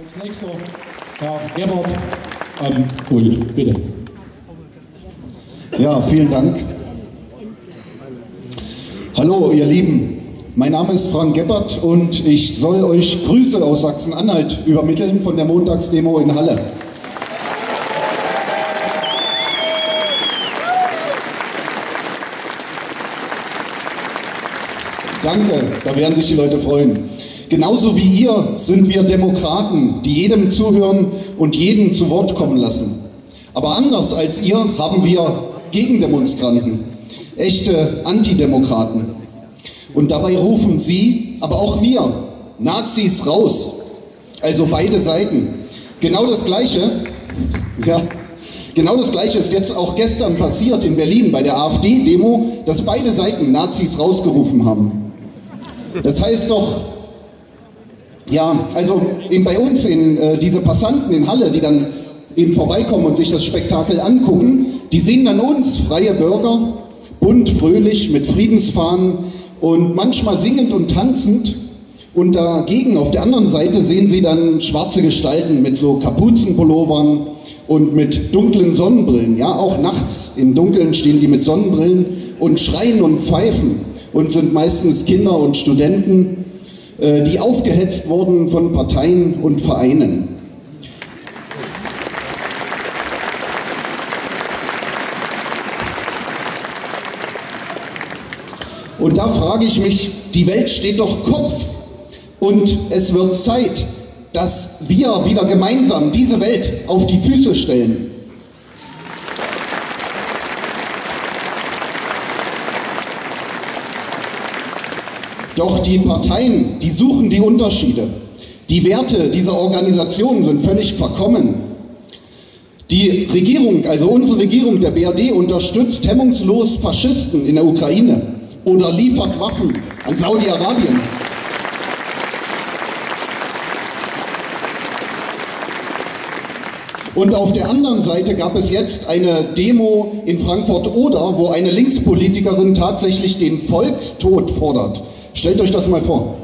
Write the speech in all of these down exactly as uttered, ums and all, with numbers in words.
Als nächster Herr Gebhardt am Pult, bitte. Ja, vielen Dank. Hallo ihr Lieben, mein Name ist Frank Gebhardt und ich soll euch Grüße aus Sachsen-Anhalt übermitteln von der Montagsdemo in Halle. Danke, da werden sich die Leute freuen. Genauso wie ihr sind wir Demokraten, die jedem zuhören und jeden zu Wort kommen lassen. Aber anders als ihr haben wir Gegendemonstranten, echte Antidemokraten. Und dabei rufen sie, aber auch wir, Nazis raus. Also beide Seiten. Genau das Gleiche, ja, genau das Gleiche ist jetzt auch gestern passiert in Berlin bei der AfD-Demo, dass beide Seiten Nazis rausgerufen haben. Das heißt doch, ja, also eben bei uns, in, äh, diese Passanten in Halle, die dann eben vorbeikommen und sich das Spektakel angucken, die sehen dann uns, freie Bürger, bunt, fröhlich, mit Friedensfahnen und manchmal singend und tanzend. Und dagegen, auf der anderen Seite, sehen sie dann schwarze Gestalten mit so Kapuzenpullovern und mit dunklen Sonnenbrillen. Ja, auch nachts im Dunkeln stehen die mit Sonnenbrillen und schreien und pfeifen und sind meistens Kinder und Studenten, die aufgehetzt wurden von Parteien und Vereinen. Und da frage ich mich, die Welt steht doch Kopf und es wird Zeit, dass wir wieder gemeinsam diese Welt auf die Füße stellen. Doch die Parteien, die suchen die Unterschiede. Die Werte dieser Organisationen sind völlig verkommen. Die Regierung, also unsere Regierung, der B R D, unterstützt hemmungslos Faschisten in der Ukraine oder liefert Waffen an Saudi-Arabien. Und auf der anderen Seite gab es jetzt eine Demo in Frankfurt-Oder, wo eine Linkspolitikerin tatsächlich den Volkstod fordert. Stellt euch das mal vor.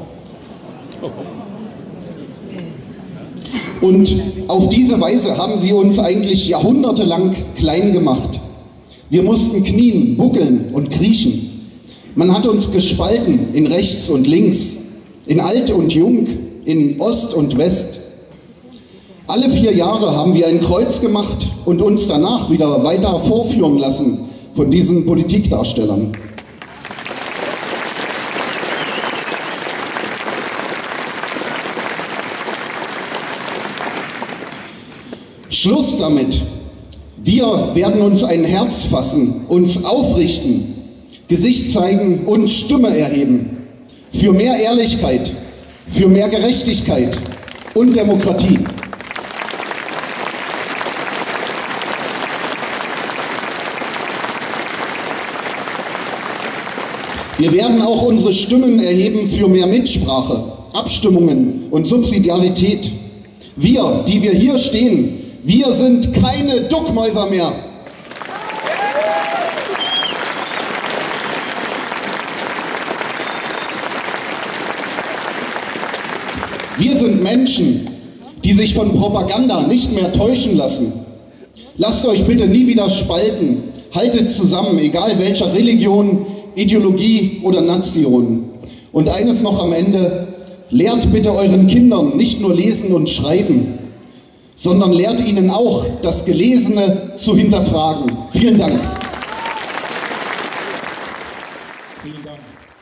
Und auf diese Weise haben sie uns eigentlich jahrhundertelang klein gemacht. Wir mussten knien, buckeln und kriechen. Man hat uns gespalten in rechts und links, in alt und jung, in Ost und West. Alle vier Jahre haben wir ein Kreuz gemacht und uns danach wieder weiter vorführen lassen von diesen Politikdarstellern. Schluss damit. Wir werden uns ein Herz fassen, uns aufrichten, Gesicht zeigen und Stimme erheben. Für mehr Ehrlichkeit, für mehr Gerechtigkeit und Demokratie. Wir werden auch unsere Stimmen erheben für mehr Mitsprache, Abstimmungen und Subsidiarität. Wir, die wir hier stehen, wir sind keine Duckmäuser mehr. Wir sind Menschen, die sich von Propaganda nicht mehr täuschen lassen. Lasst euch bitte nie wieder spalten. Haltet zusammen, egal welcher Religion, Ideologie oder Nation. Und eines noch am Ende: Lehrt bitte euren Kindern nicht nur lesen und schreiben, sondern lehrt ihnen auch, das Gelesene zu hinterfragen. Vielen Dank. Vielen Dank.